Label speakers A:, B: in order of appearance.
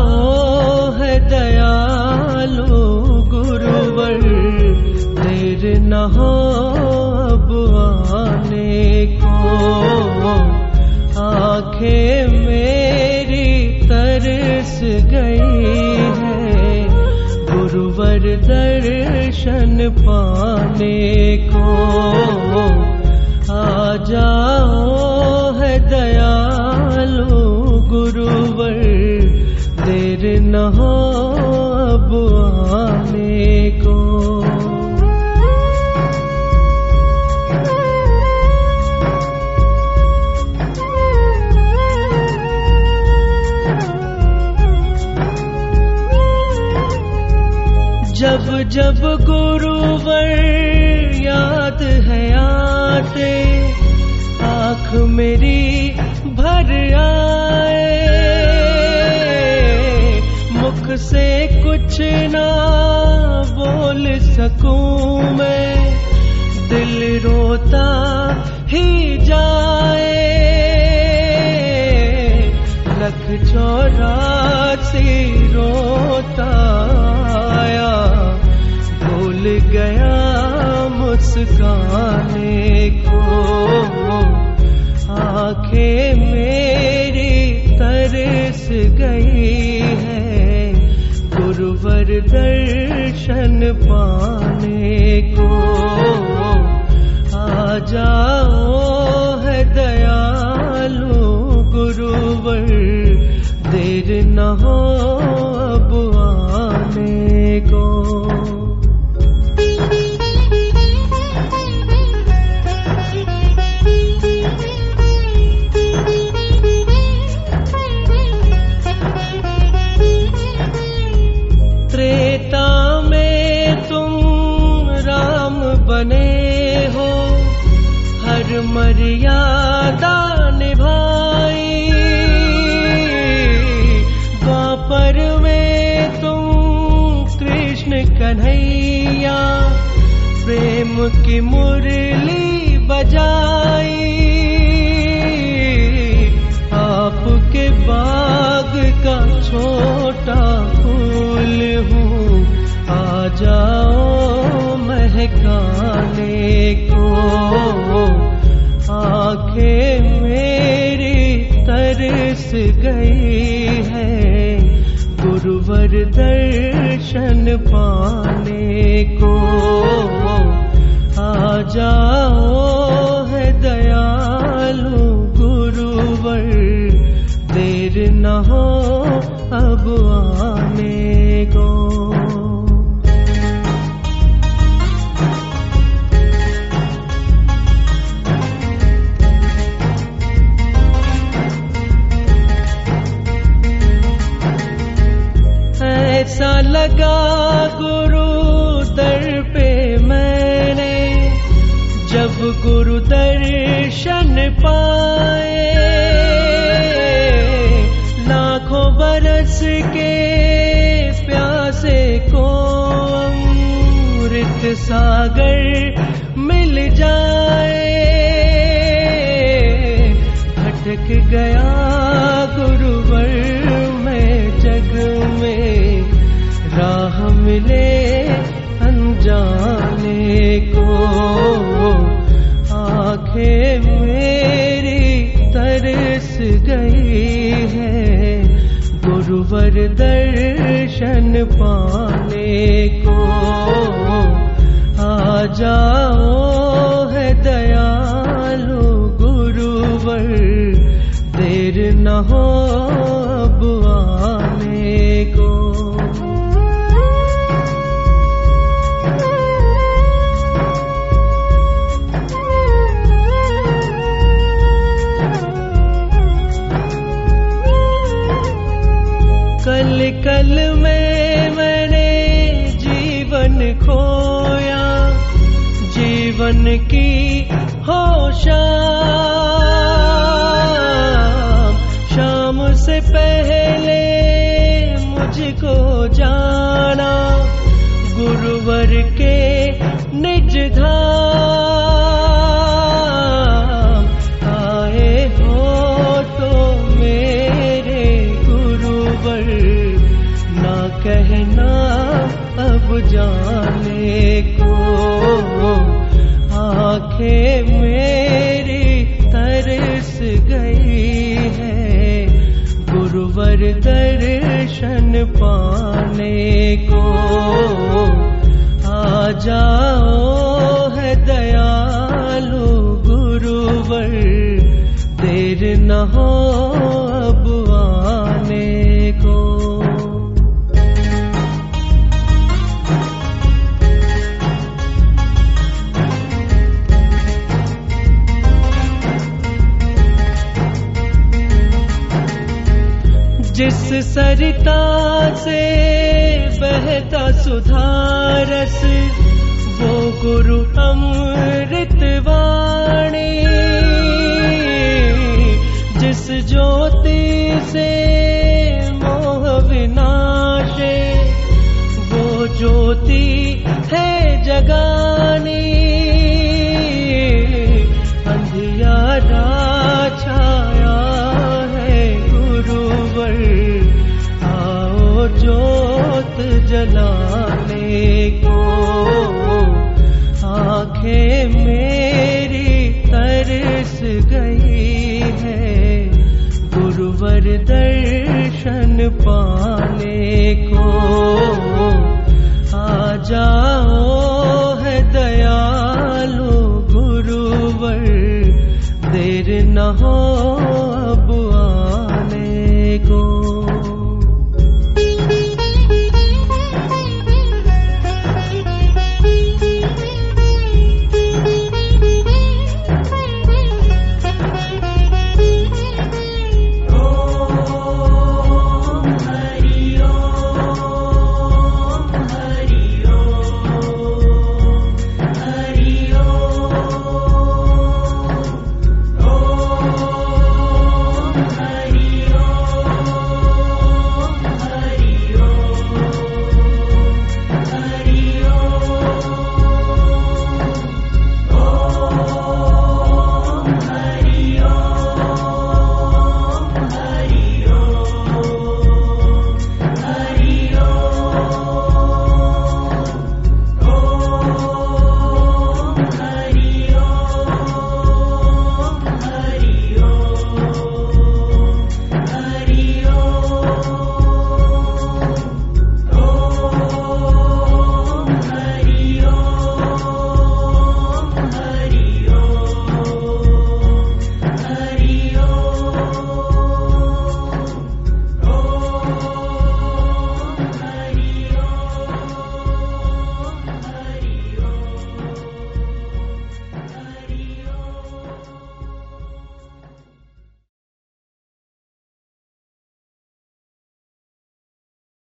A: है दयालु गुरुवर, देर न हो अब आने को। आंखें मेरी तरस गई है गुरुवर दर्शन पाने को। आ जाओ है दयालु गुरुवर, देर न हो अब आने को। जब जब गुरुवर याद है आते, आँख मेरी भर आए। मुख से कुछ ना बोल सकूं मैं, दिल रोता ही जाए। 184 रोता आया, भूल गया मुस्काने को। आंखें मेरी तरस गई है गुरुवर दर्शन पाने को। आ जाओ है दयालु गुरुवर, देर न हो अब आने को। त्रेता में तुम राम बने हो, हर मर्यादा निभाई। द्वापर में तुम कृष्ण कन्हैया, प्रेम की मुरली बजाई। आपके बाग का छोटा फूल हूँ, आ जाओ महकाने को। आंखें मेरी तरस गई है गुरुवर दर्शन पाने को। आ जाओ है दयालु गुरुवर, देर न हो अब आने को। ऐसा लगा गुरु दर पे मैंने, जब गुरु दर्शन पाए। लाखों बरस के प्यासे को अमृत सागर मिल जाए। भटक गया गुरुवर मैं जग में, राह मिले अनजाने को। आंखें मेरी तरस गई है गुरुवर दर्शन पाने को। आ जाओ है दयालु गुरुवर, देर न हो अब आने को। कल कल में मैंने जीवन खोया, जीवन की होशाम। शाम से पहले मुझको जाना गुरुवर के निज धाम। आए हो तो मेरे गुरुवर, कहना अब जाने को, आंखें मेरी तरस गई है गुरुवर दर्शन पाने को। आ जाओ है दयालु गुरुवर, देर न हो अब आने को। जिस सरिता से बहता सुधारस, वो गुरु अमृत वाणी। जिस ज्योति से मोह विनाशे, वो ज्योति है जगानी। अंधियारा छाया है गुरुवर, आओ ज्योत जलाने को। आंखें मेरी तरस गई है गुरुवर दर्शन पा